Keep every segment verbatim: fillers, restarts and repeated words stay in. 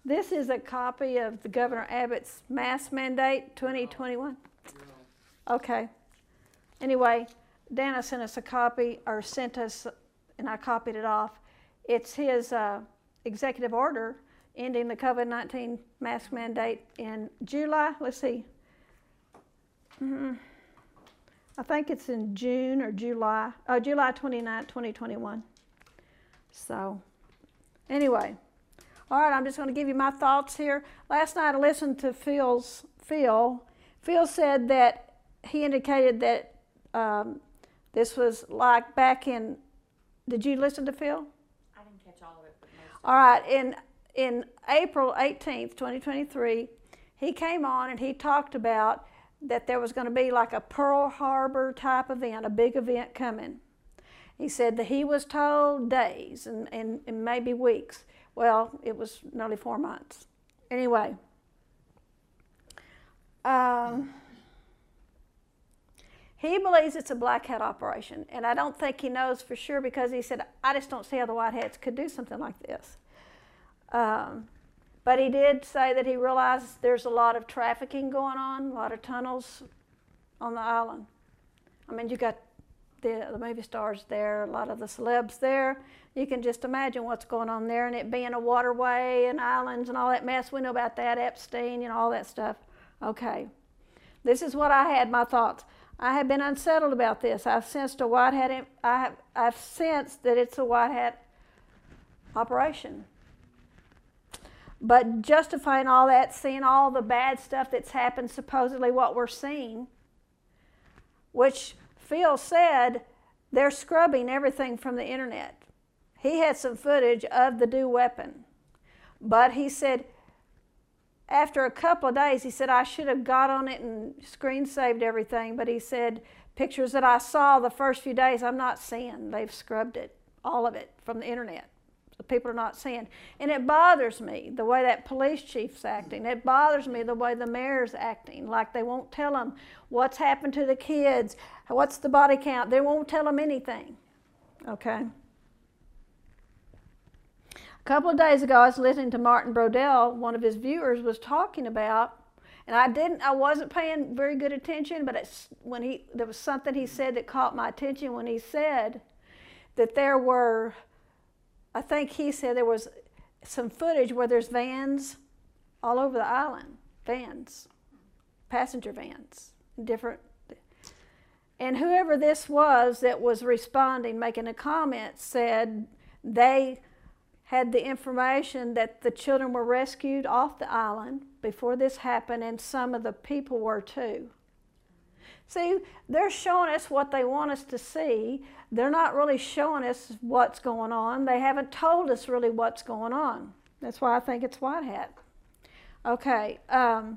This is a copy of the Governor Abbott's mask mandate twenty twenty-one. Okay. Anyway, Dana sent us a copy, or sent us, and I copied it off. It's his uh, executive order ending the COVID nineteen mask mandate in July. Let's see. Mm-hmm. I think it's in June or July. Oh, July twenty-ninth, twenty twenty-one. So, anyway. All right, I'm just going to give you my thoughts here. Last night I listened to Phil's, Phil. Phil said that he indicated that um, this was like back in, did you listen to Phil? I didn't catch all of it. But most all right, in, in April eighteenth, twenty twenty-three, he came on and he talked about that there was going to be like a Pearl Harbor type event, a big event coming. He said that he was told days and, and, and maybe weeks. Well, it was nearly four months. Anyway, um, he believes it's a black hat operation, and I don't think he knows for sure because he said, I just don't see how the white hats could do something like this. Um, but he did say that he realized there's a lot of trafficking going on, a lot of tunnels on the island. I mean, you got the, the movie stars there, a lot of the celebs there. You can just imagine what's going on there, and it being a waterway and islands and all that mess. We know about that, Epstein and all that stuff. Okay. This is what I had, my thoughts. I have been unsettled about this. I've sensed a white hat, I have, I've sensed that it's a white hat operation. But justifying all that, seeing all the bad stuff that's happened, supposedly what we're seeing, which Phil said they're scrubbing everything from the internet. He had some footage of the D U weapon. But he said, after a couple of days, he said, I should have got on it and screen saved everything. But he said, pictures that I saw the first few days, I'm not seeing. They've scrubbed it, all of it, from the internet. So people are not seeing. And it bothers me, the way that police chief's acting. It bothers me the way the mayor's acting. Like they won't tell them what's happened to the kids, what's the body count. They won't tell them anything. Okay? A couple of days ago, I was listening to Martin Brodell. One of his viewers was talking about, and I didn't, I wasn't paying very good attention, but it's when he, there was something he said that caught my attention when he said that there were, I think he said there was some footage where there's vans all over the island, vans, passenger vans, different. And whoever this was that was responding, making a comment, said they had the information that the children were rescued off the island before this happened, and some of the people were too. See, they're showing us what they want us to see. They're not really showing us what's going on. They haven't told us really what's going on. That's why I think it's white hat. Okay. Um,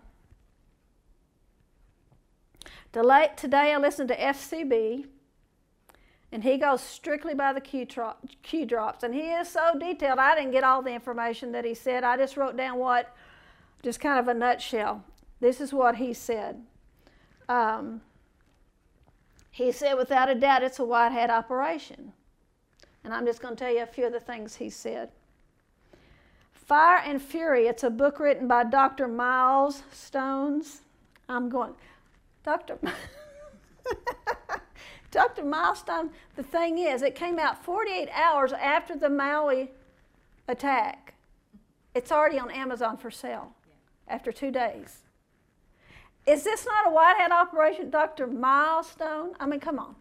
today I listened to F C B. And he goes strictly by the Q, Q drops. And he is so detailed. I didn't get all the information that he said. I just wrote down what, just kind of a nutshell. This is what he said. Um, he said, without a doubt, it's a white hat operation. And I'm just going to tell you a few of the things he said. Fire and Fury. It's a book written by Doctor Miles Stones. I'm going, Doctor Doctor Milestone, the thing is, it came out forty-eight hours after the Maui attack. It's already on Amazon for sale after two days. Is this not a white hat operation, Doctor Milestone? I mean, come on.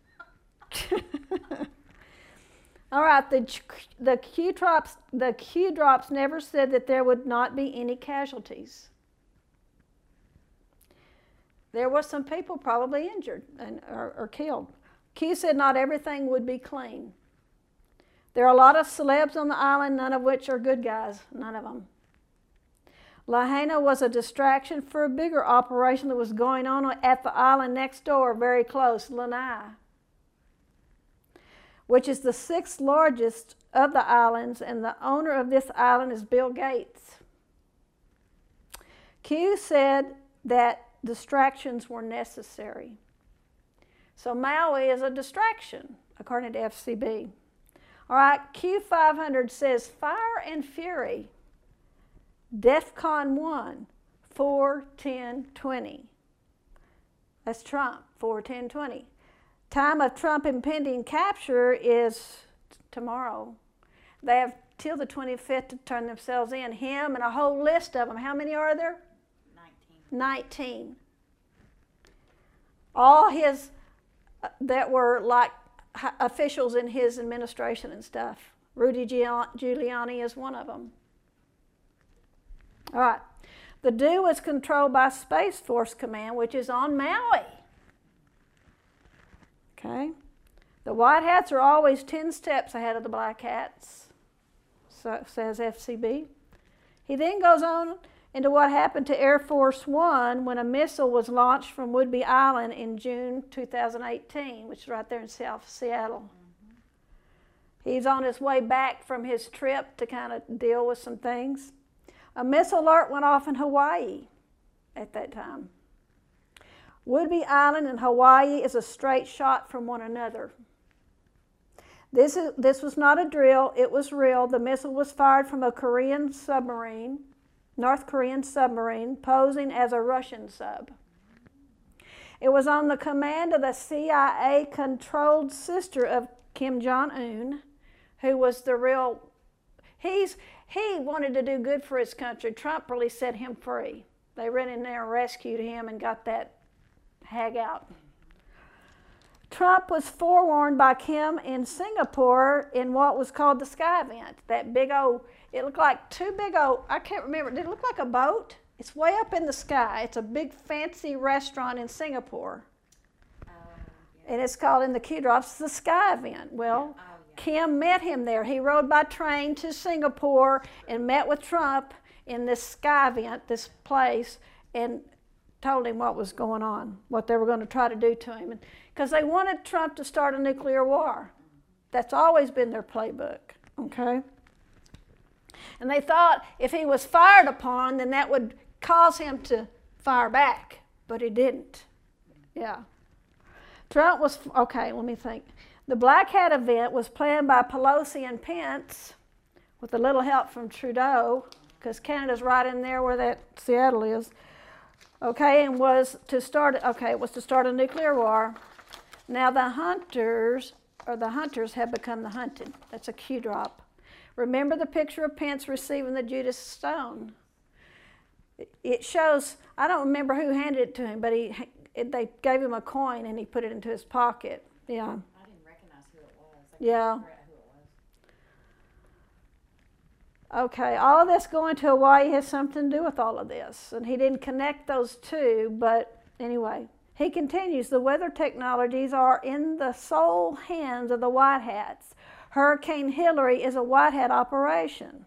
All right, the, the, Q drops, the Q drops never said that there would not be any casualties. There were some people probably injured and, or, or killed. Q said not everything would be clean. There are a lot of celebs on the island, none of which are good guys, none of them. Lahaina was a distraction for a bigger operation that was going on at the island next door, very close, Lanai, which is the sixth largest of the islands, and the owner of this island is Bill Gates. Q said that distractions were necessary. So Maui is a distraction, according to F C B. All right, Q five hundred says Fire and Fury DEFCON one, four ten twenty. That's Trump, four ten twenty. Time of Trump impending capture is tomorrow. They have till the twenty-fifth to turn themselves in. Him and a whole list of them. How many are there? nineteen. nineteen. All his, uh, that were like h- officials in his administration and stuff. Rudy Giuliani is one of them. All right. The D O is controlled by Space Force Command, which is on Maui. Okay. The White Hats are always ten steps ahead of the Black Hats, so says F C B. He then goes on into what happened to Air Force One when a missile was launched from Whidbey Island in June two thousand eighteen, which is right there in South Seattle. Mm-hmm. He's on his way back from his trip to kind of deal with some things. A missile alert went off in Hawaii at that time. Whidbey Island and Hawaii is a straight shot from one another. This, is, this was not a drill, it was real. The missile was fired from a Korean submarine, North Korean submarine, posing as a Russian sub. It was on the command of the C I A-controlled sister of Kim Jong-un, who was the real, he's, he wanted to do good for his country. Trump really set him free. They ran in there and rescued him and got that hag out. Trump was forewarned by Kim in Singapore in what was called the Sky Event. That big old, it looked like two big old, I can't remember, did it look like a boat? It's way up in the sky. It's a big fancy restaurant in Singapore. Um, yeah. And it's called in the Q drops the Sky Event. Well, yeah. Oh, yeah. Kim met him there. He rode by train to Singapore and met with Trump in this Sky Event, this place, and told him what was going on, what they were going to try to do to him. Because they wanted Trump to start a nuclear war. That's always been their playbook, okay? And they thought if he was fired upon, then that would cause him to fire back, but he didn't. Yeah. Trump was, okay, let me think. The Black Hat event was planned by Pelosi and Pence with a little help from Trudeau, because Canada's right in there where that Seattle is. Okay, and was to start, okay, it was to start a nuclear war. Now the hunters, or the hunters have become the hunted. That's a Q drop. Remember the picture of Pence receiving the Judas Stone? It shows, I don't remember who handed it to him, but he, it, they gave him a coin and he put it into his pocket. Yeah. I didn't recognize who it was. I yeah. Who it was. Okay, all of this going to Hawaii has something to do with all of this. And he didn't connect those two, but anyway. He continues, the weather technologies are in the sole hands of the White Hats. Hurricane Hillary is a White Hat operation.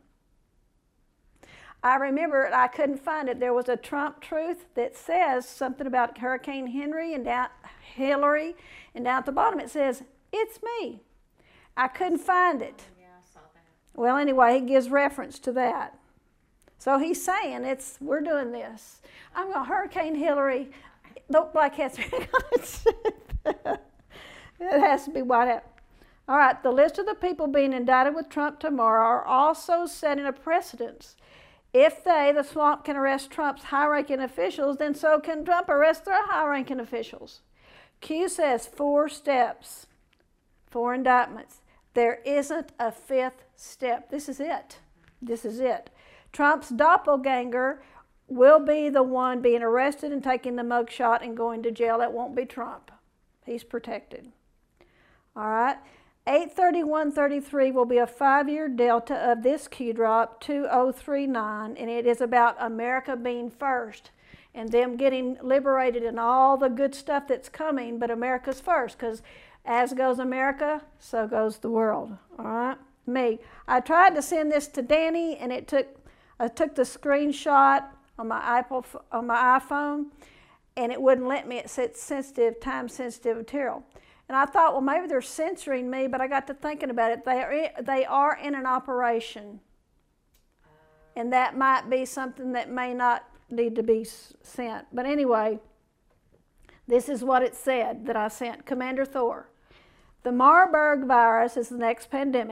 I remember, I couldn't find it, there was a Trump truth that says something about Hurricane Henry and down, Hillary, and down at the bottom it says, it's me. I couldn't find it. Yeah, I saw that. Well, anyway, he gives reference to that. So he's saying, it's we're doing this. I'm going to Hurricane Hillary. The Black Hats are going to it has to be White Hat. All right, the list of the people being indicted with Trump tomorrow are also setting a precedence. If they, the swamp, can arrest Trump's high-ranking officials, then so can Trump arrest their high-ranking officials. Q says four steps, four indictments. There isn't a fifth step. This is it. This is it. Trump's doppelganger will be the one being arrested and taking the mugshot and going to jail. It won't be Trump. He's protected. All right. eight thirty-one thirty-three will be a five-year delta of this Q drop, two oh three nine, and it is about America being first and them getting liberated and all the good stuff that's coming, but America's first, because as goes America, so goes the world. All right. Me. I tried to send this to Danny, and it took, I took the screenshot on my Apple, on my iPhone, and it wouldn't let me. It said sensitive, time-sensitive material. And I thought, well, maybe they're censoring me, but I got to thinking about it. They are, they are in an operation, and that might be something that may not need to be sent. But anyway, this is what it said that I sent. Commander Thor, the Marburg virus is the next pandemic,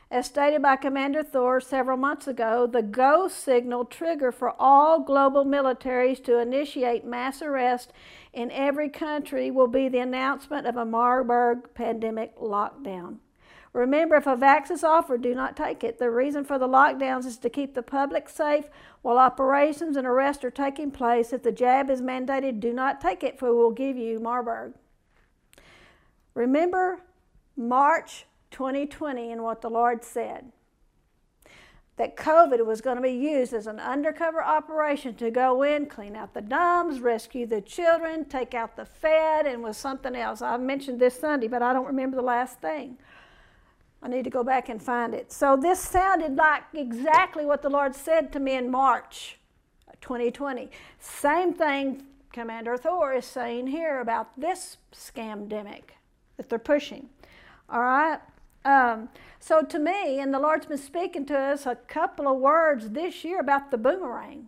As stated by Commander Thor several months ago, the go signal trigger for all global militaries to initiate mass arrest in every country will be the announcement of a Marburg pandemic lockdown. Remember, if a vax is offered, do not take it. The reason for the lockdowns is to keep the public safe while operations and arrests are taking place. If the jab is mandated, do not take it, for we will give you Marburg. Remember March twenty twenty and what the Lord said, that COVID was going to be used as an undercover operation to go in, clean out the dumps, rescue the children, take out the Fed, and was something else. I mentioned this Sunday, but I don't remember the last thing. I need to go back and find it. So this sounded like exactly what the Lord said to me in March twenty twenty. Same thing Commander Thor is saying here about this scamdemic that they're pushing. All right? Um, so to me, and the Lord's been speaking to us a couple of words this year about the boomerang.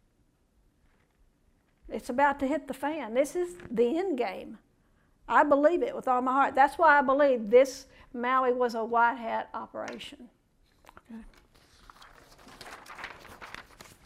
It's about to hit the fan. This is the end game. I believe it with all my heart. That's why I believe this Maui was a white hat operation. Okay.